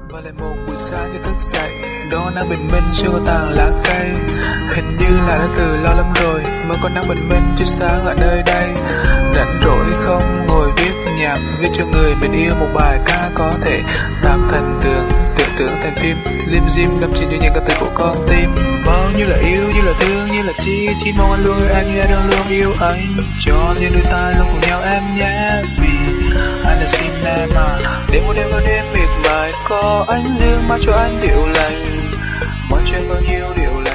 Và lại một buổi sáng cho thức dậy, đón nắng bình minh xuyên qua tàn lá cây. Hình như là đã từ lâu lắm rồi mới có nắng bình minh chiếu sáng ở nơi đây. Rảnh rỗi không ngồi viết nhạc, viết cho người mình yêu một bài ca có thể tạo thành tưởng thành phim, lim dim đâm chìm cho những ca từ của con tim. Bao nhiêu là yêu, như là thương, như là chi mong anh luôn yêu em như em đang luôn yêu anh. Cho riêng đôi ta luôn cùng nhau em nhé, vì anh là xin em mà. Đêm một đêm miệt mài có anh riêng mang cho anh điệu lành, mang cho em bao nhiêu điệu lành.